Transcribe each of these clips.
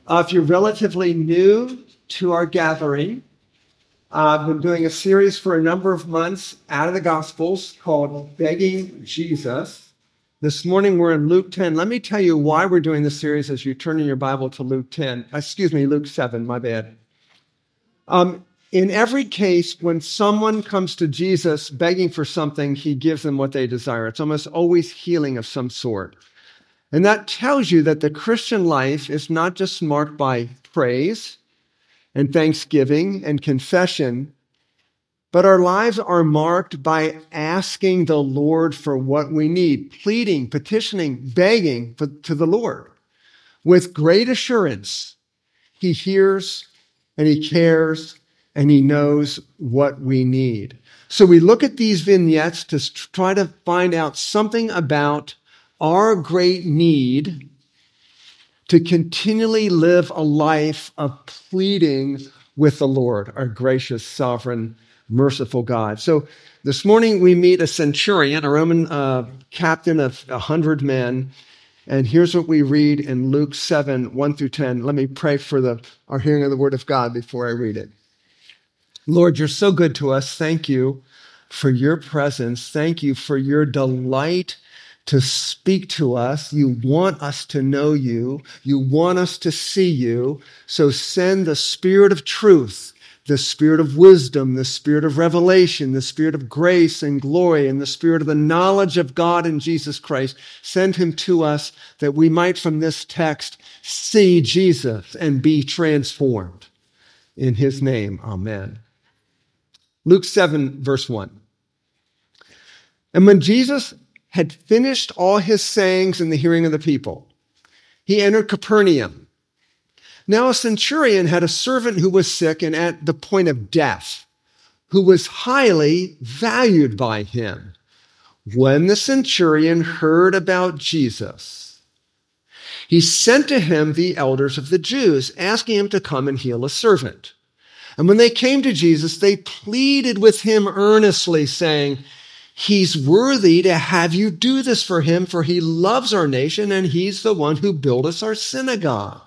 If you're relatively new to our gathering, I've been doing a series for a number of months out of the Gospels called Begging Jesus. This morning we're in Luke 10. Let me tell you why we're doing this series as you turn in your Bible to Luke 7, my bad. In every case, when someone comes to Jesus begging for something, he gives them what they desire. It's almost always healing of some sort. And that tells you that the Christian life is not just marked by praise and thanksgiving and confession, but our lives are marked by asking the Lord for what we need, pleading, petitioning, begging to the Lord with great assurance. He hears and he cares and he knows what we need. So we look at these vignettes to try to find out something about our great need to continually live a life of pleading with the Lord, our gracious, sovereign, merciful God. So this morning we meet a centurion, a Roman captain of 100 men. And here's what we read in Luke 7, 1 through 10. Let me pray for our hearing of the word of God before I read it. Lord, you're so good to us. Thank you for your presence. Thank you for your delight to speak to us. You want us to know you. You want us to see you. So send the Spirit of truth, the Spirit of wisdom, the Spirit of revelation, the Spirit of grace and glory, and the Spirit of the knowledge of God and Jesus Christ. Send him to us that we might from this text see Jesus and be transformed. In his name, amen. Luke 7, verse 1. And when Jesus had finished all his sayings in the hearing of the people, he entered Capernaum. Now a centurion had a servant who was sick and at the point of death, who was highly valued by him. When the centurion heard about Jesus, he sent to him the elders of the Jews, asking him to come and heal a servant. And when they came to Jesus, they pleaded with him earnestly, saying, "He's worthy to have you do this for him, for he loves our nation, and he's the one who built us our synagogue."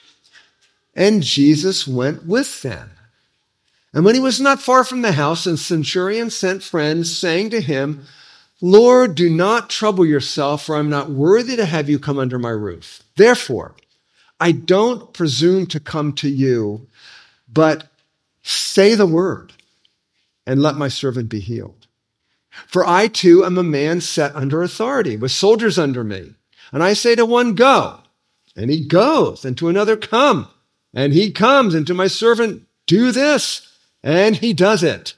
And Jesus went with them. And when he was not far from the house, the centurion sent friends, saying to him, "Lord, do not trouble yourself, for I'm not worthy to have you come under my roof. Therefore, I don't presume to come to you, but say the word, and let my servant be healed. For I too am a man set under authority, with soldiers under me. And I say to one, 'Go,' and he goes, and to another, 'Come,' and he comes, and to my servant, 'Do this,' and he does it."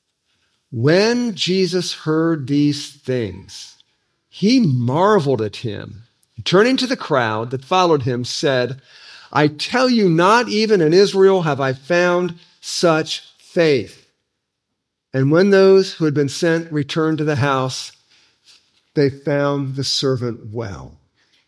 When Jesus heard these things, he marveled at him. Turning to the crowd that followed him, said, "I tell you, not even in Israel have I found such faith." And when those who had been sent returned to the house, they found the servant well.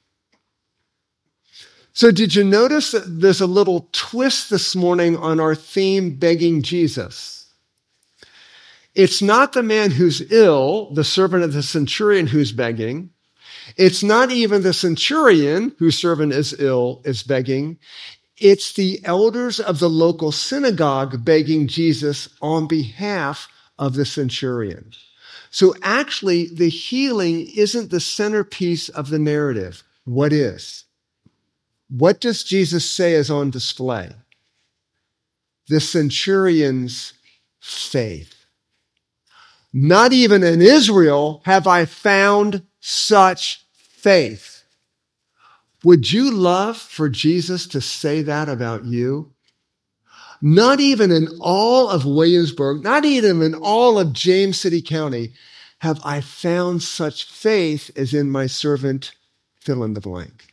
So did you notice that there's a little twist this morning on our theme, begging Jesus? It's not the man who's ill, the servant of the centurion, who's begging. It's not even the centurion whose servant is ill is begging. It's the elders of the local synagogue begging Jesus on behalf of the centurion. So actually, the healing isn't the centerpiece of the narrative. What is? What does Jesus say is on display? The centurion's faith. Not even in Israel have I found such faith. Would you love for Jesus to say that about you? Not even in all of Williamsburg, not even in all of James City County, have I found such faith as in my servant, fill in the blank.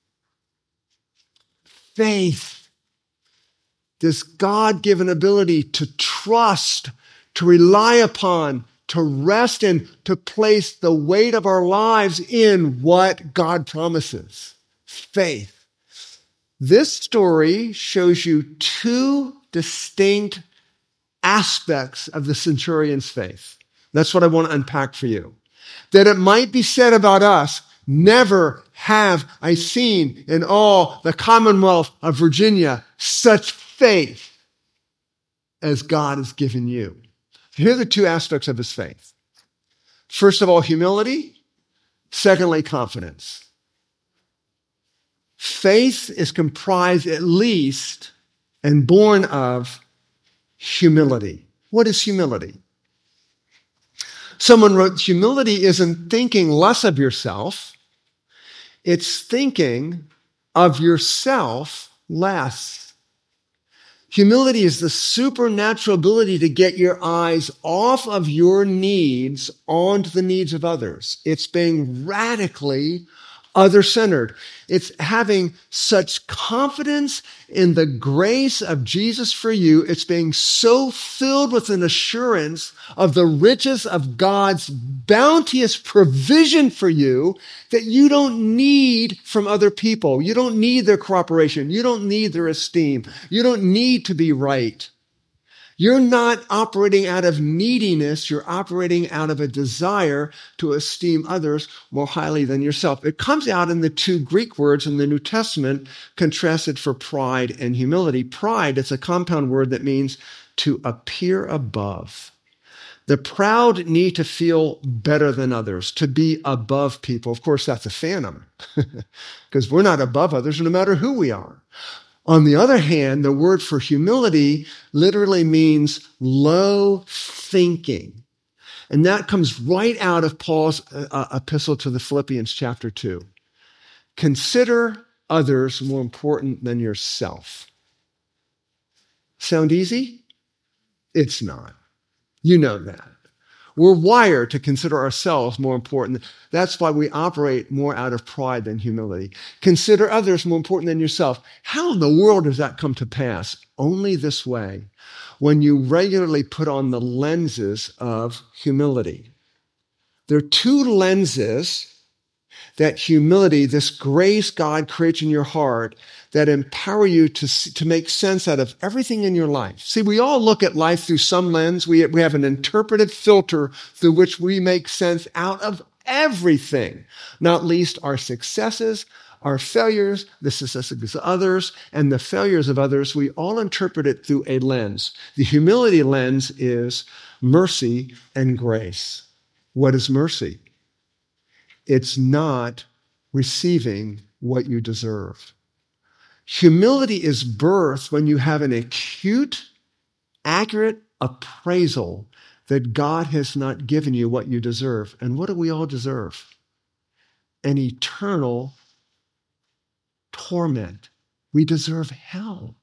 Faith, this God-given ability to trust, to rely upon, to rest in, to place the weight of our lives in what God promises. Faith. This story shows you two distinct aspects of the centurion's faith. That's what I want to unpack for you. That it might be said about us Never have I seen in all the Commonwealth of Virginia such faith as God has given you. Here are the two aspects of his faith. First of all, humility. Secondly, confidence. Faith is comprised at least and born of humility. What is humility? Someone wrote, humility isn't thinking less of yourself. It's thinking of yourself less. Humility is the supernatural ability to get your eyes off of your needs onto the needs of others. It's being radically other-centered. It's having such confidence in the grace of Jesus for you. It's being so filled with an assurance of the riches of God's bounteous provision for you that you don't need from other people. You don't need their cooperation. You don't need their esteem. You don't need to be right. You're not operating out of neediness. You're operating out of a desire to esteem others more highly than yourself. It comes out in the two Greek words in the New Testament contrasted for pride and humility. Pride, it's a compound word that means to appear above. The proud need to feel better than others, to be above people. Of course, that's a phantom because we're not above others no matter who we are. On the other hand, the word for humility literally means low thinking. And that comes right out of Paul's epistle to the Philippians chapter 2. Consider others more important than yourself. Sound easy? It's not. You know that. We're wired to consider ourselves more important. That's why we operate more out of pride than humility. Consider others more important than yourself. How in the world does that come to pass? Only this way. When you regularly put on the lenses of humility. There are two lenses that humility, this grace God creates in your heart that empower you to make sense out of everything in your life. See, we all look at life through some lens. We have an interpretive filter through which we make sense out of everything, not least our successes, our failures, the successes of others, and the failures of others. We all interpret it through a lens. The humility lens is mercy and grace. What is mercy? It's not receiving what you deserve. Humility is birthed when you have an acute, accurate appraisal that God has not given you what you deserve. And what do we all deserve? An eternal torment. We deserve hell.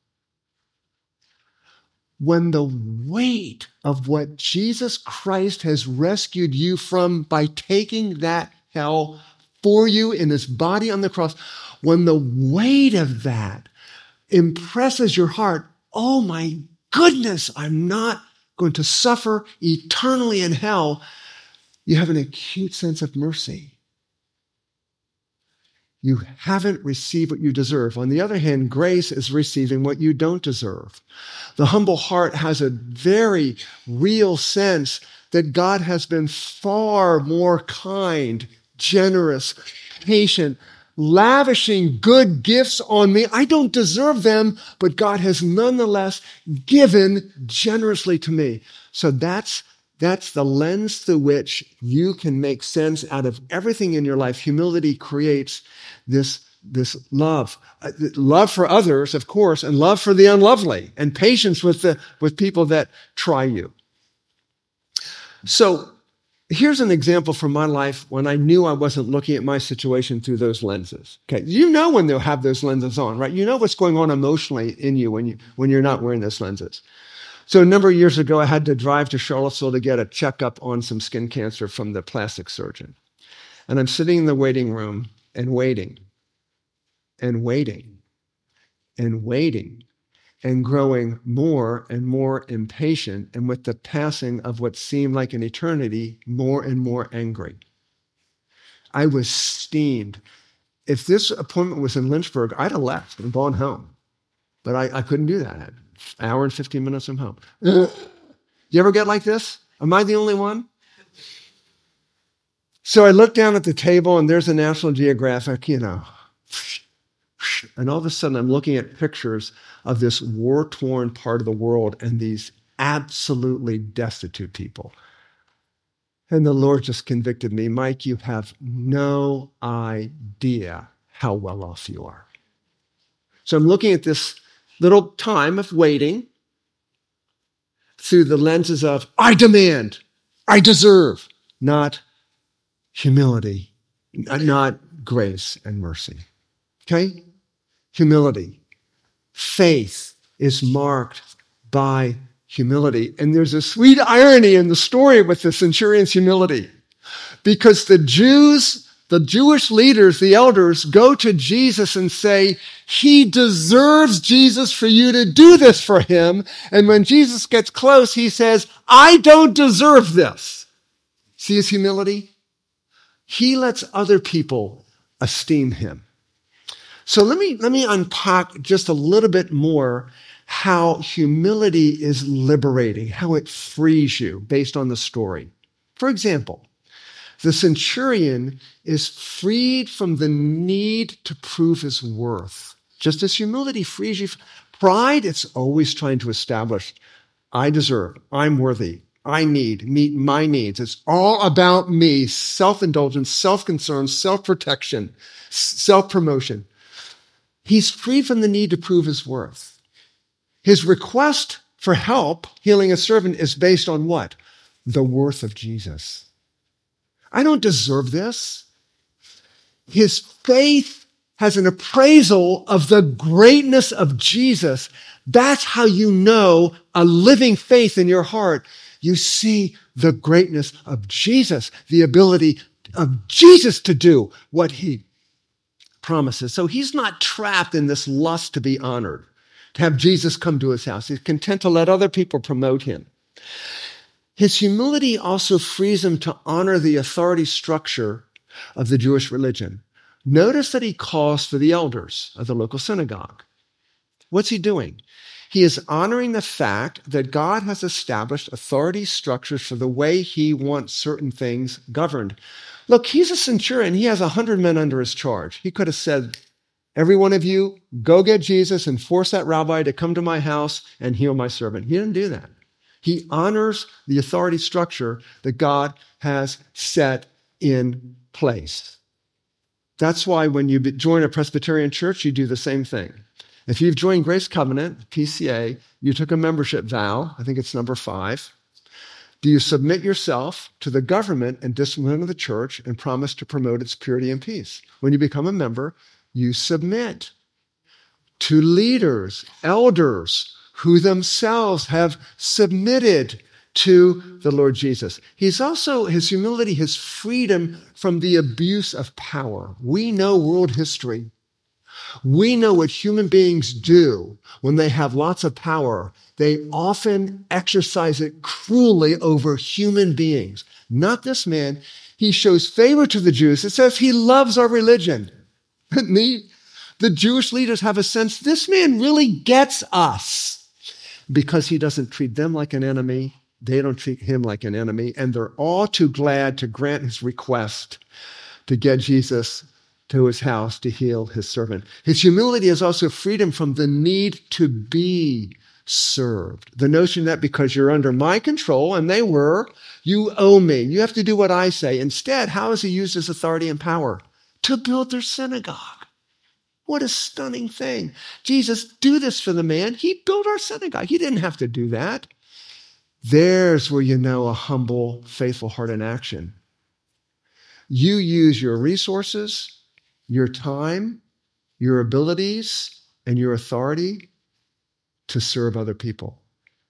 When the weight of what Jesus Christ has rescued you from by taking that hell for you in his body on the cross, when the weight of that impresses your heart, oh my goodness, I'm not going to suffer eternally in hell, you have an acute sense of mercy. You haven't received what you deserve. On the other hand, grace is receiving what you don't deserve. The humble heart has a very real sense that God has been far more kind, generous, patient, lavishing good gifts on me. I don't deserve them, but God has nonetheless given generously to me. So that's the lens through which you can make sense out of everything in your life. Humility creates this love for others, of course, and love for the unlovely, and patience with people that try you. So here's an example from my life when I knew I wasn't looking at my situation through those lenses. Okay, you know when they'll have those lenses on, right? You know what's going on emotionally in you when you're not wearing those lenses. So a number of years ago, I had to drive to Charlottesville to get a checkup on some skin cancer from the plastic surgeon. And I'm sitting in the waiting room and waiting and waiting and waiting and growing more and more impatient, and with the passing of what seemed like an eternity, more and more angry. I was steamed. If this appointment was in Lynchburg, I'd have left and gone home. But I couldn't do that. I had an hour and 15 minutes from home. You ever get like this? Am I the only one? So I look down at the table and there's a National Geographic, and all of a sudden I'm looking at pictures of this war-torn part of the world and these absolutely destitute people. And the Lord just convicted me, Mike, you have no idea how well off you are. So I'm looking at this little time of waiting through the lenses of, I demand, I deserve, not humility, not grace and mercy. Okay? Humility. Faith is marked by humility. And there's a sweet irony in the story with the centurion's humility. Because the Jewish leaders, the elders, go to Jesus and say, he deserves, Jesus, for you to do this for him. And when Jesus gets close, he says, I don't deserve this. See his humility? He lets other people esteem him. So let me unpack just a little bit more how humility is liberating, how it frees you based on the story. For example, the centurion is freed from the need to prove his worth. Just as humility frees you. Pride, it's always trying to establish, I deserve, I'm worthy, I meet my needs. It's all about me, self-indulgence, self-concern, self-protection, self-promotion. He's free from the need to prove his worth. His request for help, healing a servant, is based on what? The worth of Jesus. I don't deserve this. His faith has an appraisal of the greatness of Jesus. That's how you know a living faith in your heart. You see the greatness of Jesus, the ability of Jesus to do what he promises. So he's not trapped in this lust to be honored, to have Jesus come to his house. He's content to let other people promote him. His humility also frees him to honor the authority structure of the Jewish religion. Notice that he calls for the elders of the local synagogue. What's he doing? He is honoring the fact that God has established authority structures for the way he wants certain things governed. Look, he's a centurion. He has 100 men under his charge. He could have said, every one of you, go get Jesus and force that rabbi to come to my house and heal my servant. He didn't do that. He honors the authority structure that God has set in place. That's why when you join a Presbyterian church, you do the same thing. If you've joined Grace Covenant, PCA, you took a membership vow. I think it's number 5. Do you submit yourself to the government and discipline of the church and promise to promote its purity and peace? When you become a member, you submit to leaders, elders, who themselves have submitted to the Lord Jesus. He's also, his humility, his freedom from the abuse of power. We know world history. We know what human beings do when they have lots of power. They often exercise it cruelly over human beings. Not this man. He shows favor to the Jews. It says he loves our religion. The Jewish leaders have a sense this man really gets us because he doesn't treat them like an enemy. They don't treat him like an enemy. And they're all too glad to grant his request to get Jesus to his house to heal his servant. His humility is also freedom from the need to be served. The notion that because you're under my control, and they were, you owe me. You have to do what I say. Instead, how has he used his authority and power? To build their synagogue. What a stunning thing. Jesus, do this for the man. He built our synagogue. He didn't have to do that. There's where you know a humble, faithful heart in action. You use your resources, your time, your abilities, and your authority to serve other people.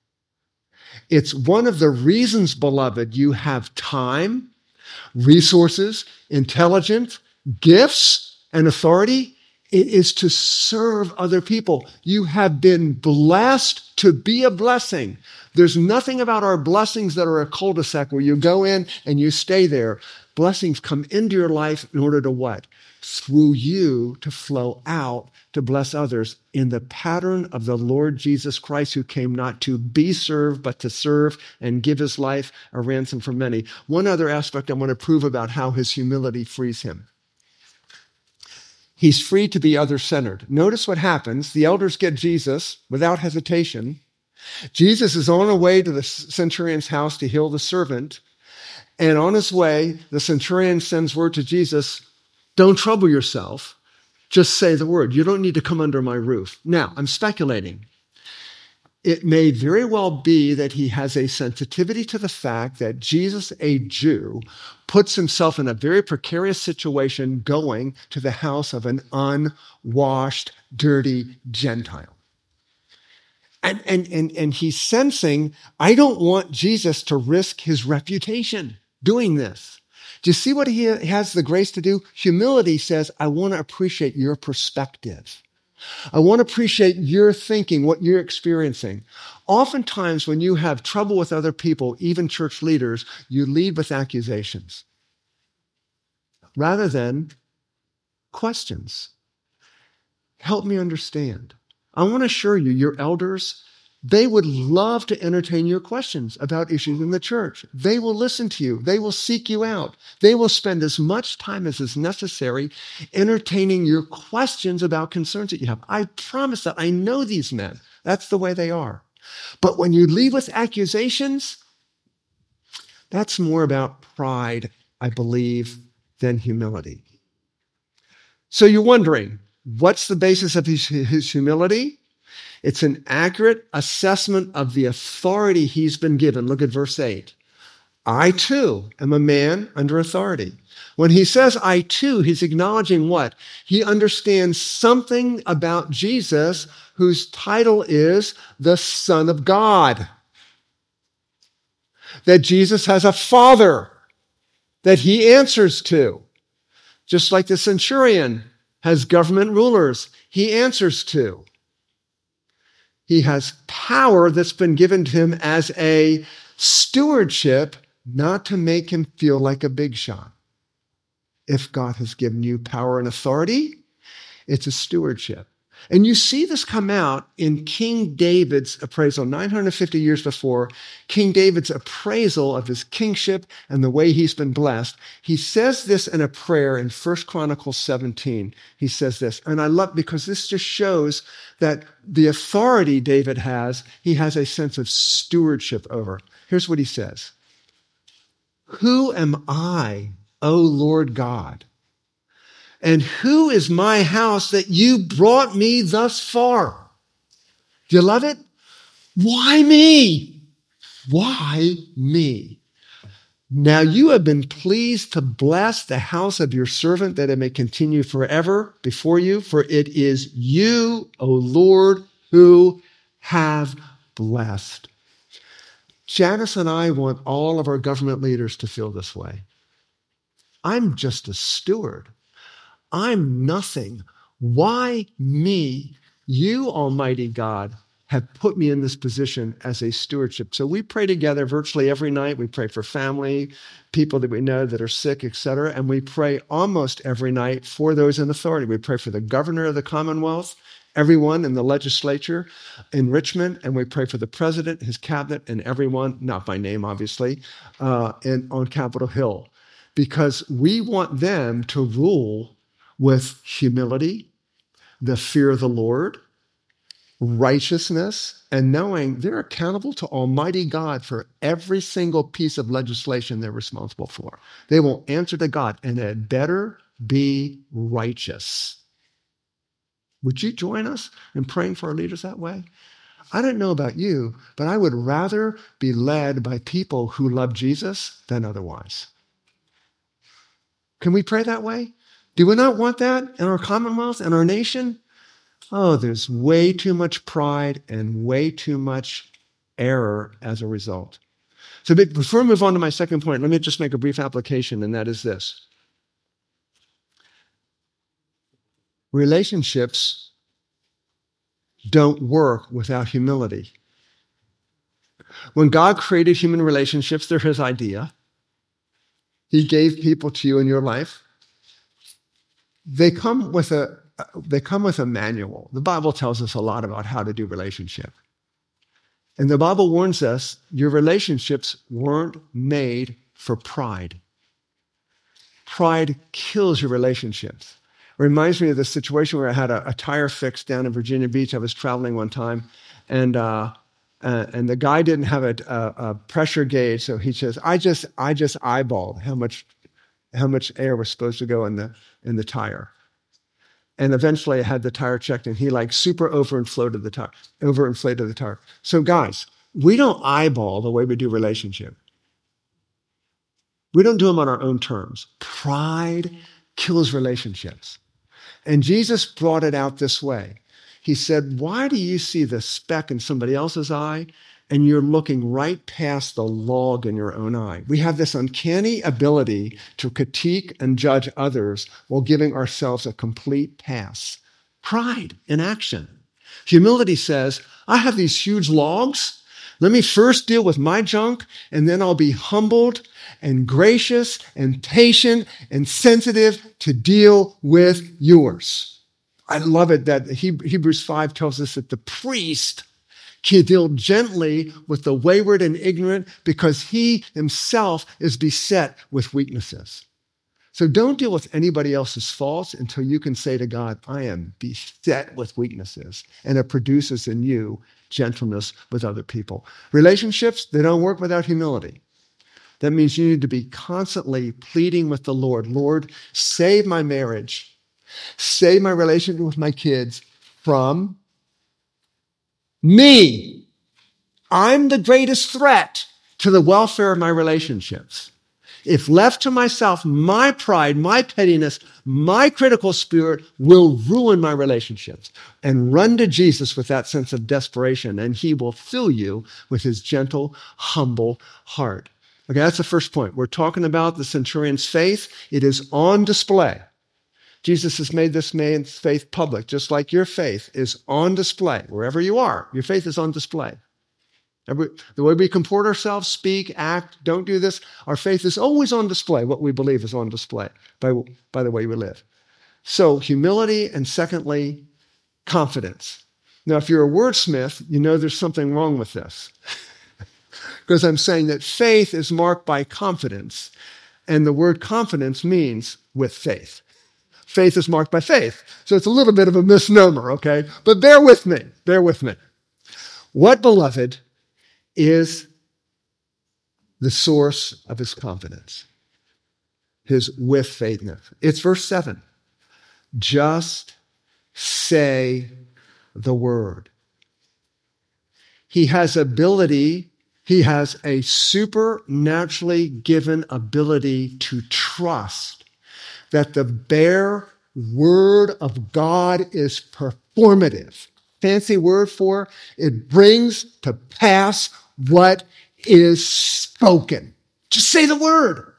It's one of the reasons, beloved, you have time, resources, intelligence, gifts, and authority. It is to serve other people. You have been blessed to be a blessing. There's nothing about our blessings that are a cul-de-sac where you go in and you stay there. Blessings come into your life in order to what? through you to flow out to bless others in the pattern of the Lord Jesus Christ, who came not to be served, but to serve and give his life a ransom for many. One other aspect I want to prove about how his humility frees him. He's free to be other-centered. Notice what happens. The elders get Jesus without hesitation. Jesus is on the way to the centurion's house to heal the servant. And on his way, the centurion sends word to Jesus, don't trouble yourself. Just say the word. You don't need to come under my roof. Now, I'm speculating. It may very well be that he has a sensitivity to the fact that Jesus, a Jew, puts himself in a very precarious situation going to the house of an unwashed, dirty Gentile. And he's sensing, I don't want Jesus to risk his reputation doing this. Do you see what he has the grace to do? Humility says, I want to appreciate your perspective. I want to appreciate your thinking, what you're experiencing. Oftentimes, when you have trouble with other people, even church leaders, you lead with accusations rather than questions. Help me understand. I want to assure you, your elders, they would love to entertain your questions about issues in the church. They will listen to you. They will seek you out. They will spend as much time as is necessary entertaining your questions about concerns that you have. I promise that. I know these men. That's the way they are. But when you leave with accusations, that's more about pride, I believe, than humility. So you're wondering, what's the basis of his humility? It's an accurate assessment of the authority he's been given. Look at verse 8. I too am a man under authority. When he says I too, he's acknowledging what? He understands something about Jesus, whose title is the Son of God. That Jesus has a Father that he answers to. Just like the centurion has government rulers he answers to. He has power that's been given to him as a stewardship, not to make him feel like a big shot. If God has given you power and authority, it's a stewardship. And you see this come out in King David's appraisal. 950 years before, King David's appraisal of his kingship and the way he's been blessed. He says this in a prayer in 1 Chronicles 17. He says this, and I love, because this just shows that the authority David has, he has a sense of stewardship over. Here's what he says. Who am I, O Lord God? And who is my house that you brought me thus far? Do you love it? Why me? Why me? Now you have been pleased to bless the house of your servant, that it may continue forever before you, for it is you, O Lord, who have blessed. Janice and I want all of our government leaders to feel this way. I'm just a steward. I'm nothing. Why me? You, Almighty God, have put me in this position as a stewardship. So we pray together virtually every night. We pray for family, people that we know that are sick, etc. And we pray almost every night for those in authority. We pray for the governor of the Commonwealth, everyone in the legislature in Richmond, and we pray for the president, his cabinet, and everyone, not by name, obviously, and on Capitol Hill, because we want them to rule with humility, the fear of the Lord, righteousness, and knowing they're accountable to Almighty God for every single piece of legislation they're responsible for. They will answer to God, and it better be righteous. Would you join us in praying for our leaders that way? I don't know about you, but I would rather be led by people who love Jesus than otherwise. Can we pray that way? Do we not want that in our Commonwealth and our nation? Oh, there's way too much pride and way too much error as a result. So before I move on to my second point, let me just make a brief application, and that is this. Relationships don't work without humility. When God created human relationships, they're his idea. He gave people to you in your life. they come with a manual. The Bible tells us a lot about how to do relationship. And the Bible warns us your relationships weren't made for pride. Pride kills your relationships. It reminds me of the situation where I had a tire fixed down in Virginia Beach. I was traveling one time, and the guy didn't have a pressure gauge, so he says, I just eyeballed how much air was supposed to go in the tire. And eventually I had the tire checked, and he super overinflated the tire. So guys, we don't eyeball the way we do relationship. We don't do them on our own terms. Pride kills relationships. And Jesus brought it out this way. He said, why do you see the speck in somebody else's eye and you're looking right past the log in your own eye? We have this uncanny ability to critique and judge others while giving ourselves a complete pass. Pride in action. Humility says, I have these huge logs. Let me first deal with my junk, and then I'll be humbled and gracious and patient and sensitive to deal with yours. I love it that Hebrews 5 tells us that the priest can deal gently with the wayward and ignorant because he himself is beset with weaknesses. So don't deal with anybody else's faults until you can say to God, I am beset with weaknesses, and it produces in you gentleness with other people. Relationships, they don't work without humility. That means you need to be constantly pleading with the Lord. Lord, save my marriage. Save my relationship with my kids from me. I'm the greatest threat to the welfare of my relationships. If left to myself, my pride, my pettiness, my critical spirit will ruin my relationships. And run to Jesus with that sense of desperation, and he will fill you with his gentle, humble heart. Okay, that's the first point. We're talking about the centurion's faith. It is on display. Jesus has made this man's faith public, just like your faith is on display. Wherever you are, your faith is on display. The way we comport ourselves, speak, act, don't do this, our faith is always on display. What we believe is on display by the way we live. So humility, and secondly, confidence. Now, if you're a wordsmith, you know there's something wrong with this. Because I'm saying that faith is marked by confidence, and the word confidence means with faith. Faith is marked by faith. So it's a little bit of a misnomer, okay? But bear with me. What, beloved, is the source of his confidence? His with faithness. It's verse 7. Just say the word. He has a supernaturally given ability to trust that the bare word of God is performative. Fancy word for it brings to pass what is spoken. Just say the word.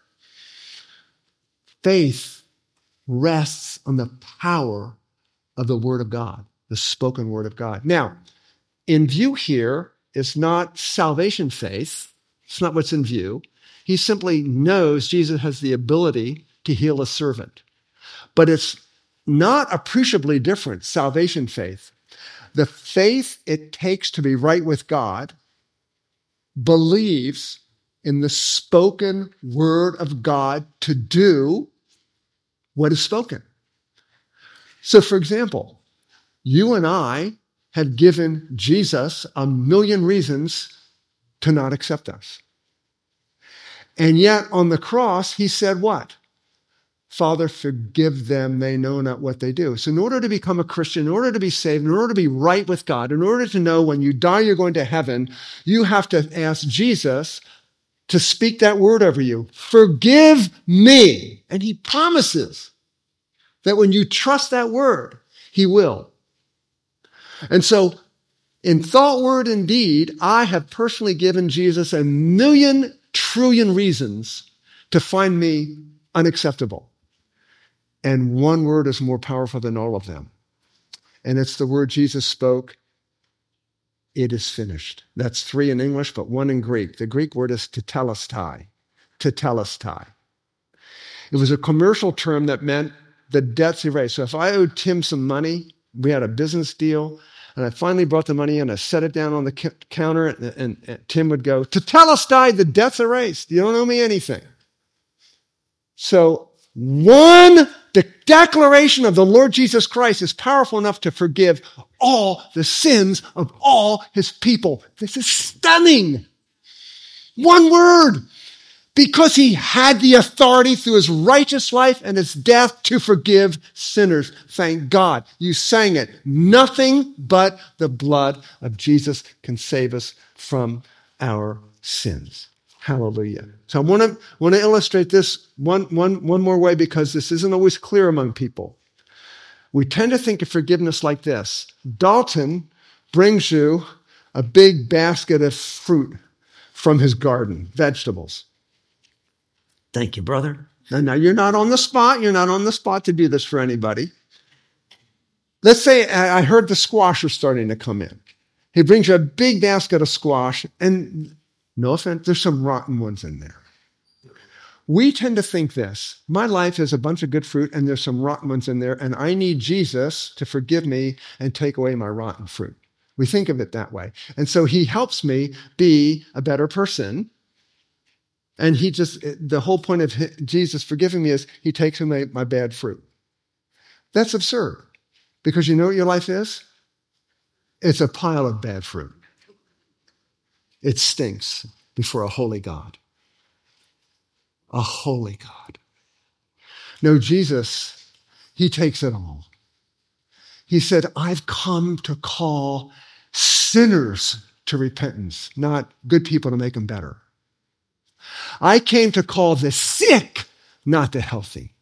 Faith rests on the power of the word of God, the spoken word of God. Now, in view here is not salvation faith. It's not what's in view. He simply knows Jesus has the ability to heal a servant. But it's not appreciably different, salvation faith. The faith it takes to be right with God believes in the spoken word of God to do what is spoken. So, for example, you and I have given Jesus a million reasons to not accept us. And yet on the cross, he said what? Father, forgive them, they know not what they do. So in order to become a Christian, in order to be saved, in order to be right with God, in order to know when you die you're going to heaven, you have to ask Jesus to speak that word over you. Forgive me. And he promises that when you trust that word, he will. And so in thought, word, and deed, I have personally given Jesus a million trillion reasons to find me unacceptable. And one word is more powerful than all of them. And it's the word Jesus spoke, it is finished. That's 3 in English, but 1 in Greek. The Greek word is tetelestai. Tetelestai. It was a commercial term that meant the debt's erased. So if I owed Tim some money, we had a business deal, and I finally brought the money in, I set it down on the counter, and Tim would go, "Tetelestai, the debt's erased. You don't owe me anything." So the declaration of the Lord Jesus Christ is powerful enough to forgive all the sins of all his people. This is stunning. One word. Because he had the authority through his righteous life and his death to forgive sinners. Thank God. You sang it. Nothing but the blood of Jesus can save us from our sins. Hallelujah. So I want to illustrate this one more way, because this isn't always clear among people. We tend to think of forgiveness like this. Dalton brings you a big basket of fruit from his garden, vegetables. Thank you, brother. Now, you're not on the spot. You're not on the spot to do this for anybody. Let's say I heard the squash are starting to come in. He brings you a big basket of squash, and no offense, there's some rotten ones in there. We tend to think this: my life is a bunch of good fruit, and there's some rotten ones in there, and I need Jesus to forgive me and take away my rotten fruit. We think of it that way. And so he helps me be a better person. And the whole point of Jesus forgiving me is he takes away my bad fruit. That's absurd. Because you know what your life is? It's a pile of bad fruit. It stinks before a holy God. A holy God. No, Jesus, he takes it all. He said, I've come to call sinners to repentance, not good people to make them better. I came to call the sick, not the healthy.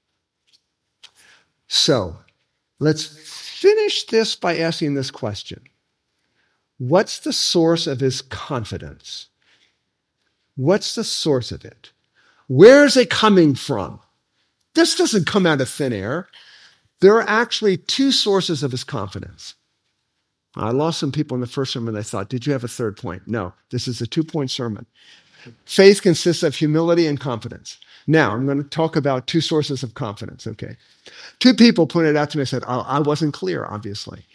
So, let's finish this by asking this question. What's the source of his confidence? What's the source of it? Where is it coming from? This doesn't come out of thin air. There are actually two sources of his confidence. I lost some people in the first sermon. I thought, did you have a third point? No, this is a 2-point sermon. Faith consists of humility and confidence. Now, I'm going to talk about two sources of confidence, okay? Two people pointed out to me and said, I wasn't clear, obviously.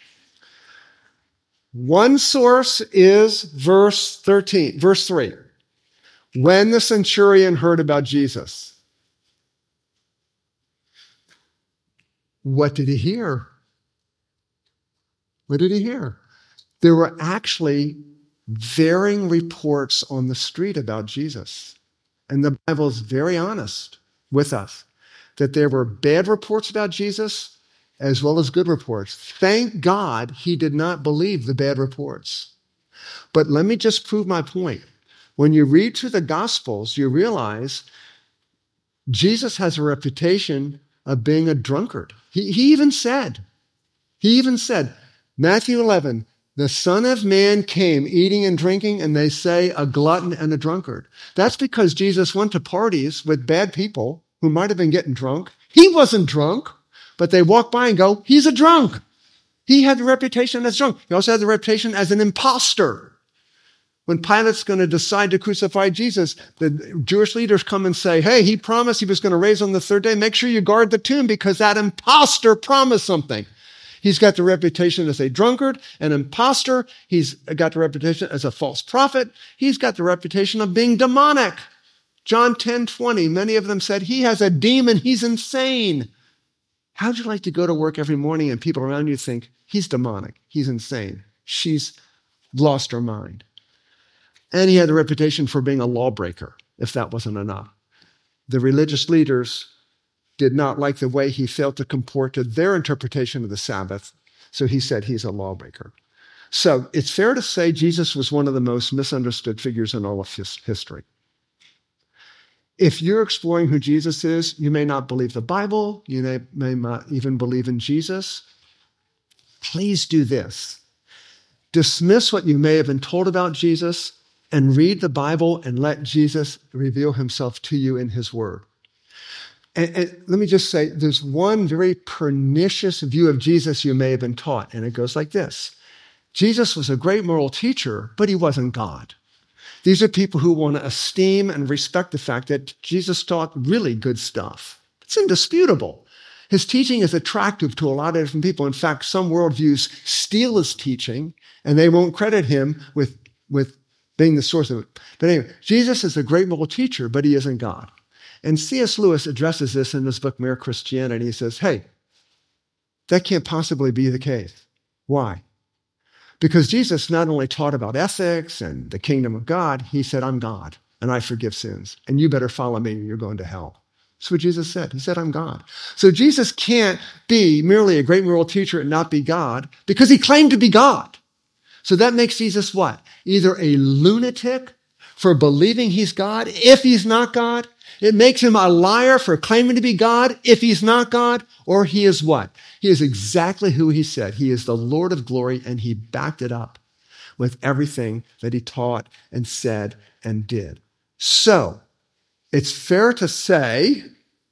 One source is verse 3. When the centurion heard about Jesus, what did he hear? What did he hear? There were actually varying reports on the street about Jesus. And the Bible is very honest with us that there were bad reports about Jesus as well as good reports. Thank God he did not believe the bad reports. But let me just prove my point. When you read through the Gospels, you realize Jesus has a reputation of being a drunkard. He even said, Matthew 11, the Son of Man came eating and drinking, and they say a glutton and a drunkard. That's because Jesus went to parties with bad people who might have been getting drunk. He wasn't drunk, but they walk by and go, he's a drunk. He had the reputation as drunk. He also had the reputation as an imposter. When Pilate's going to decide to crucify Jesus, the Jewish leaders come and say, hey, he promised he was going to raise on the third day. Make sure you guard the tomb because that imposter promised something. He's got the reputation as a drunkard, an imposter. He's got the reputation as a false prophet. He's got the reputation of being demonic. John 10:20, many of them said, he has a demon, he's insane. How'd you like to go to work every morning and people around you think, he's demonic, he's insane, she's lost her mind? And he had the reputation for being a lawbreaker, if that wasn't enough. The religious leaders did not like the way he failed to comport to their interpretation of the Sabbath, so he said he's a lawbreaker. So it's fair to say Jesus was one of the most misunderstood figures in all of history. If you're exploring who Jesus is, you may not believe the Bible, you may not even believe in Jesus. Please do this. Dismiss what you may have been told about Jesus and read the Bible and let Jesus reveal himself to you in his word. And let me just say, there's one very pernicious view of Jesus you may have been taught, and it goes like this. Jesus was a great moral teacher, but he wasn't God. These are people who want to esteem and respect the fact that Jesus taught really good stuff. It's indisputable. His teaching is attractive to a lot of different people. In fact, some worldviews steal his teaching, and they won't credit him with being the source of it. But anyway, Jesus is a great moral teacher, but he isn't God. And C.S. Lewis addresses this in his book, Mere Christianity. He says, hey, that can't possibly be the case. Why? Because Jesus not only taught about ethics and the kingdom of God, he said, I'm God, and I forgive sins, and you better follow me or you're going to hell. That's what Jesus said. He said, I'm God. So Jesus can't be merely a great moral teacher and not be God because he claimed to be God. So that makes Jesus what? Either a lunatic for believing he's God if he's not God. It makes him a liar for claiming to be God if he's not God. Or he is what? He is exactly who he said. He is the Lord of glory, and he backed it up with everything that he taught and said and did. So it's fair to say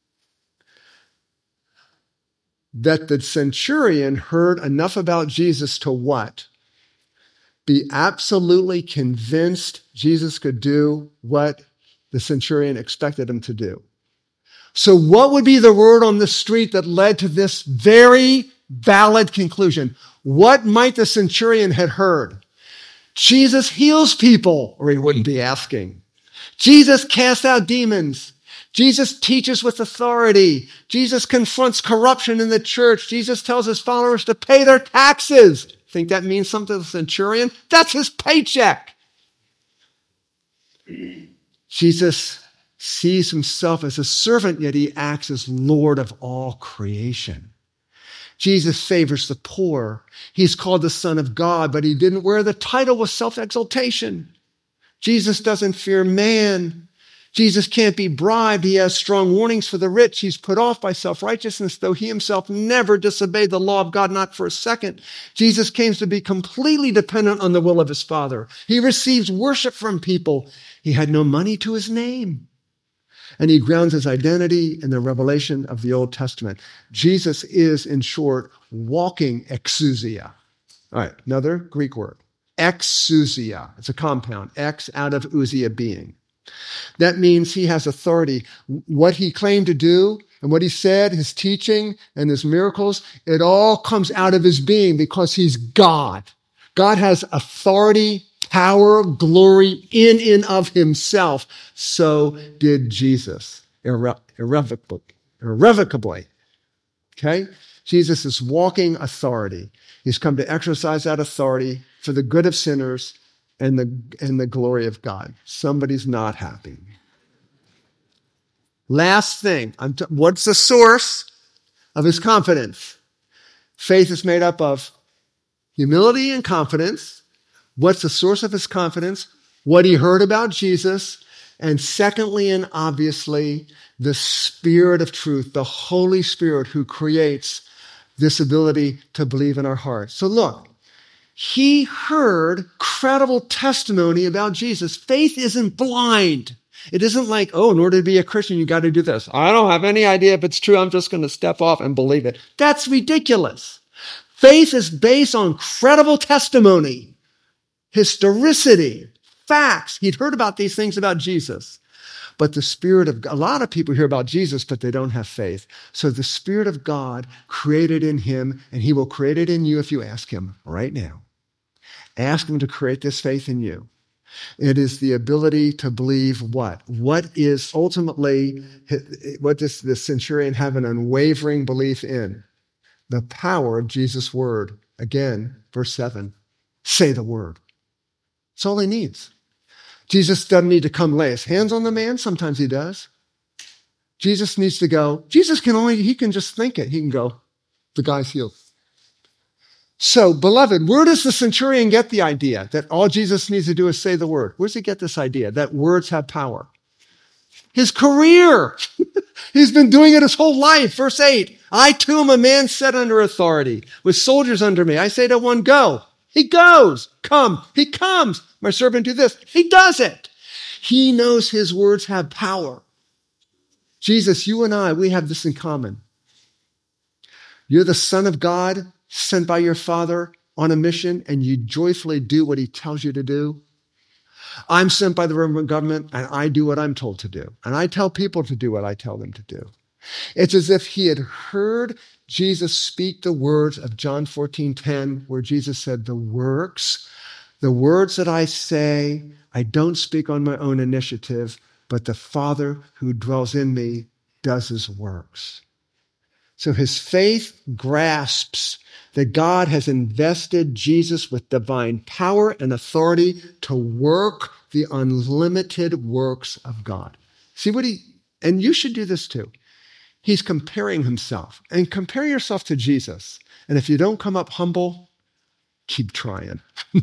that the centurion heard enough about Jesus to what? Be absolutely convinced Jesus could do what the centurion expected him to do. So what would be the word on the street that led to this very valid conclusion? What might the centurion have heard? Jesus heals people, or he wouldn't be asking. Jesus casts out demons. Jesus teaches with authority. Jesus confronts corruption in the church. Jesus tells his followers to pay their taxes. Think that means something to the centurion? That's his paycheck. Jesus sees himself as a servant, yet he acts as Lord of all creation. Jesus favors the poor. He's called the Son of God, but he didn't wear the title with self-exaltation. Jesus doesn't fear man. Jesus can't be bribed. He has strong warnings for the rich. He's put off by self-righteousness, though he himself never disobeyed the law of God, not for a second. Jesus came to be completely dependent on the will of his Father. He receives worship from people. He had no money to his name. And he grounds his identity in the revelation of the Old Testament. Jesus is, in short, walking exousia. All right, another Greek word. Exousia. It's a compound. Ex out of ousia, being. That means he has authority. What he claimed to do and what he said, his teaching and his miracles, it all comes out of his being because he's God. God has authority, power, glory in and of himself. So did Jesus, irrevocably. Okay? Jesus is walking authority. He's come to exercise that authority for the good of sinners and the glory of God. Somebody's not happy. Last thing, what's the source of his confidence? Faith is made up of humility and confidence. What's the source of his confidence? What he heard about Jesus. And secondly, and obviously, the Spirit of truth, the Holy Spirit who creates this ability to believe in our hearts. So look, he heard credible testimony about Jesus. Faith isn't blind. It isn't like, oh, in order to be a Christian, you got to do this. I don't have any idea if it's true. I'm just going to step off and believe it. That's ridiculous. Faith is based on credible testimony, historicity, facts. He'd heard about these things about Jesus. But the Spirit of God, a lot of people hear about Jesus, but they don't have faith. So the Spirit of God created in him, and he will create it in you if you ask him right now. Ask him to create this faith in you. It is the ability to believe what? What is ultimately, what does the centurion have an unwavering belief in? The power of Jesus' word. Again, verse 7, say the word. That's all he needs. Jesus doesn't need to come lay his hands on the man. Sometimes he does. Jesus needs to go. He can just think it. He can go, the guy's healed. So, beloved, where does the centurion get the idea that all Jesus needs to do is say the word? Where does he get this idea that words have power? His career. He's been doing it his whole life. Verse 8, I too am a man set under authority, with soldiers under me. I say to one, go. He goes. Come. He comes. My servant do this. He does it. He knows his words have power. Jesus, you and I, we have this in common. You're the Son of God, sent by your Father on a mission, and you joyfully do what he tells you to do. I'm sent by the Roman government, and I do what I'm told to do. And I tell people to do what I tell them to do. It's as if he had heard Jesus speak the words of John 14:10, where Jesus said, the words that I say, I don't speak on my own initiative, but the Father who dwells in me does his works. So his faith grasps that God has invested Jesus with divine power and authority to work the unlimited works of God. See what and you should do this too. He's comparing himself. And compare yourself to Jesus. And if you don't come up humble, keep trying.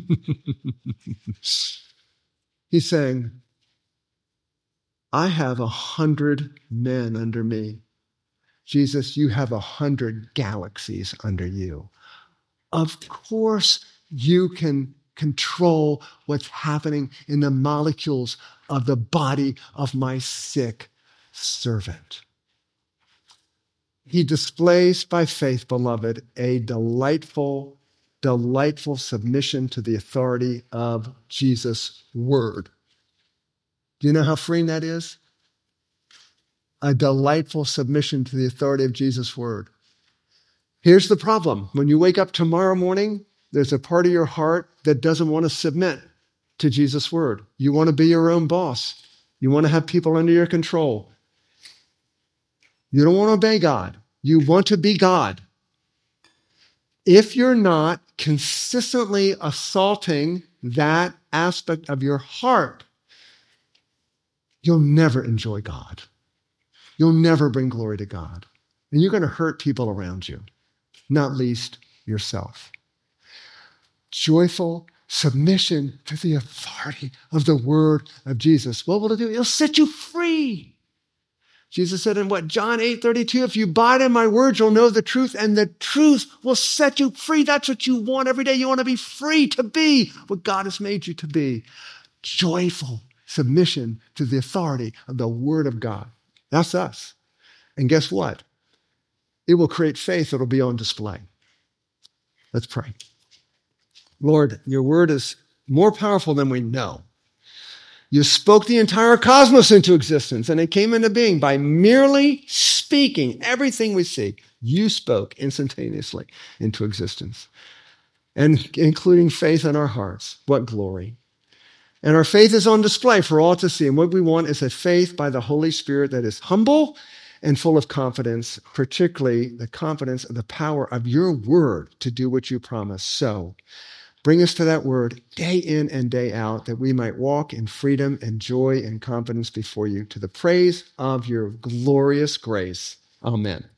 He's saying, I have 100 men under me. Jesus, you have 100 galaxies under you. Of course, you can control what's happening in the molecules of the body of my sick servant. He displays by faith, beloved, a delightful submission to the authority of Jesus' word. Do you know how freeing that is? A delightful submission to the authority of Jesus' word. Here's the problem. When you wake up tomorrow morning, there's a part of your heart that doesn't want to submit to Jesus' word. You want to be your own boss. You want to have people under your control. You don't want to obey God. You want to be God. If you're not consistently assaulting that aspect of your heart, you'll never enjoy God. You'll never bring glory to God. And you're going to hurt people around you, not least yourself. Joyful submission to the authority of the word of Jesus. What will it do? It'll set you free. Jesus said in John 8:32, if you abide in my word, you'll know the truth, and the truth will set you free. That's what you want every day. You want to be free to be what God has made you to be. Joyful submission to the authority of the word of God. That's us. And guess what? It will create faith that will be on display. Let's pray. Lord, your word is more powerful than we know. You spoke the entire cosmos into existence, and it came into being by merely speaking everything we see. You spoke instantaneously into existence, and including faith in our hearts. What glory. And our faith is on display for all to see. And what we want is a faith by the Holy Spirit that is humble and full of confidence, particularly the confidence of the power of your word to do what you promise. So bring us to that word day in and day out, that we might walk in freedom and joy and confidence before you, to the praise of your glorious grace. Amen.